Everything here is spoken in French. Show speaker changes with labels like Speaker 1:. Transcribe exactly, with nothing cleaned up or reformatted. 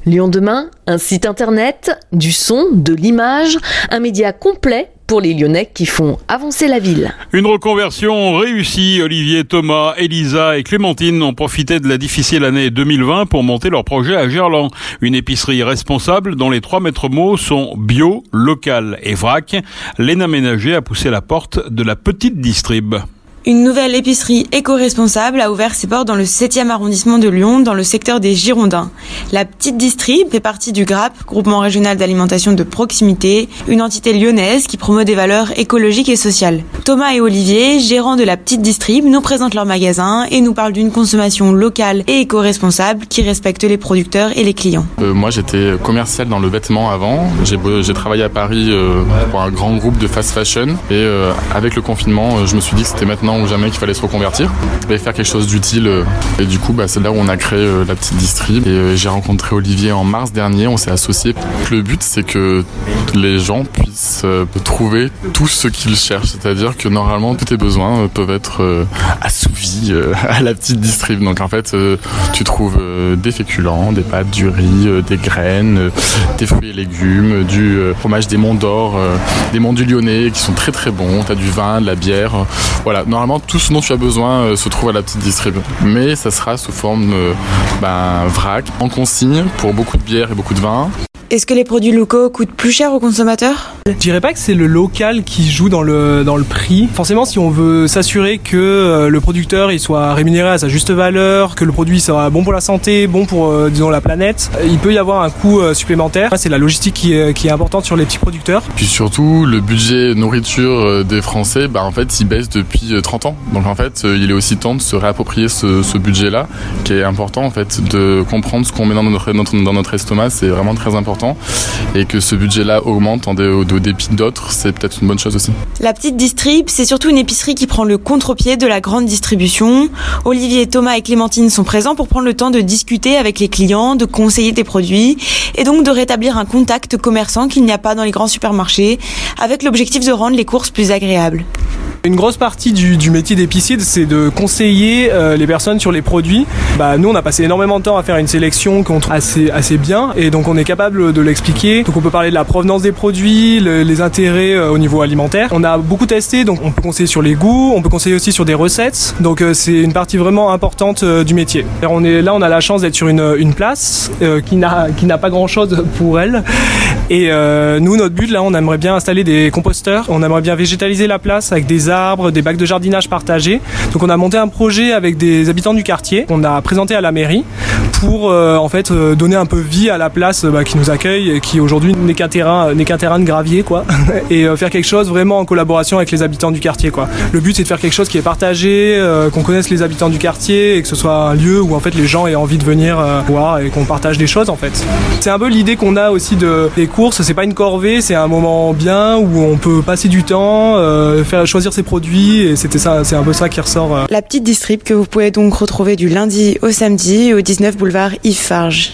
Speaker 1: Lyon demain, un site internet, du son, de l'image, un média complet pour les Lyonnais qui font avancer la ville.
Speaker 2: Une reconversion réussie. Olivier, Thomas, Elisa et Clémentine ont profité de la difficile année deux mille vingt pour monter leur projet à Gerland. Une épicerie responsable dont les trois maîtres mots sont bio, local et vrac. Léna Ménager a poussé la porte de la petite distrib.
Speaker 3: Une nouvelle épicerie éco-responsable a ouvert ses portes dans le septième arrondissement de Lyon, dans le secteur des Girondins. La Petite Distrib fait partie du G R A P, Groupement Régional d'Alimentation de Proximité, une entité lyonnaise qui promeut des valeurs écologiques et sociales. Thomas et Olivier, gérants de la Petite Distrib, nous présentent leur magasin et nous parlent d'une consommation locale et éco-responsable qui respecte les producteurs et les clients.
Speaker 4: Euh, moi j'étais commercial dans le vêtement avant, j'ai, j'ai travaillé à Paris euh, pour un grand groupe de fast fashion et euh, avec le confinement euh, je me suis dit que c'était maintenant ou jamais qu'il fallait se reconvertir et faire quelque chose d'utile. Et du coup, bah, c'est là où on a créé euh, la Petite Distrib. Et euh, j'ai rencontré Olivier en mars dernier, on s'est associés. Le but, c'est que les gens puissent euh, trouver tout ce qu'ils cherchent. C'est-à-dire que normalement, tous tes besoins euh, peuvent être euh, assouvis euh, à la Petite Distrib. Donc en fait, euh, tu trouves euh, des féculents, des pâtes, du riz, euh, des graines, euh, des fruits et légumes, du euh, fromage des Monts d'Or, euh, des Monts du Lyonnais qui sont très très bons. T'as du vin, de la bière. Euh, voilà, normalement, tout ce dont tu as besoin euh, se trouve à la Petite Distrib. Mais ça sera sous forme euh, ben, vrac, en consigne pour beaucoup de bière et beaucoup de vin.
Speaker 3: Est-ce que les produits locaux coûtent plus cher aux consommateurs ?
Speaker 5: Je dirais pas que c'est le local qui joue dans le, dans le prix. Forcément, si on veut s'assurer que euh, le producteur il soit rémunéré à sa juste valeur, que le produit sera bon pour la santé, bon pour euh, disons la planète, il peut y avoir un coût euh, supplémentaire. C'est la logistique qui est, qui est importante sur les petits producteurs.
Speaker 4: Puis surtout, le budget nourriture des Français, bah, en fait, il baisse depuis trente ans. Donc en fait, il est aussi temps de se réapproprier ce, ce budget-là, qui est important en fait, de comprendre ce qu'on met dans notre, notre, dans notre estomac, c'est vraiment très important. Et que ce budget-là augmente en dé, au, au dépit d'autres, c'est peut-être une bonne chose aussi.
Speaker 3: La Petite Distrib, c'est surtout une épicerie qui prend le contre-pied de la grande distribution. Olivier, Thomas et Clémentine sont présents pour prendre le temps de discuter avec les clients, de conseiller des produits et donc de rétablir un contact commerçant qu'il n'y a pas dans les grands supermarchés, avec l'objectif de rendre les courses plus agréables.
Speaker 5: Une grosse partie du, du métier d'épicier, c'est de conseiller euh, les personnes sur les produits. Bah, nous, on a passé énormément de temps à faire une sélection qu'on trouve assez, assez bien et donc on est capable de l'expliquer. Donc on peut parler de la provenance des produits, le, les intérêts euh, au niveau alimentaire. On a beaucoup testé, donc on peut conseiller sur les goûts, on peut conseiller aussi sur des recettes. Donc euh, c'est une partie vraiment importante euh, du métier. Alors, on est, là, on a la chance d'être sur une, une place euh, qui n'a, qui n'a pas grand-chose pour elle. Et euh, nous, notre but, là, on aimerait bien installer des composteurs. On aimerait bien végétaliser la place avec des arbres, des bacs de jardinage partagés. Donc on a monté un projet avec des habitants du quartier qu'on a présenté à la mairie pour euh, en fait euh, donner un peu vie à la place bah, qui nous accueille et qui aujourd'hui n'est qu'un terrain n'est qu'un terrain de gravier quoi et euh, faire quelque chose vraiment en collaboration avec les habitants du quartier quoi. Le but c'est de faire quelque chose qui est partagé, euh, qu'on connaisse les habitants du quartier et que ce soit un lieu où en fait les gens aient envie de venir euh, voir et qu'on partage des choses en fait. C'est un peu l'idée qu'on a aussi de des courses, c'est pas une corvée, c'est un moment bien où on peut passer du temps, euh, faire choisir ses produits et c'était ça, c'est un peu ça qui ressort.
Speaker 3: La Petite Distrib que vous pouvez donc retrouver du lundi au samedi au dix-neuf boulevard Yves Farge.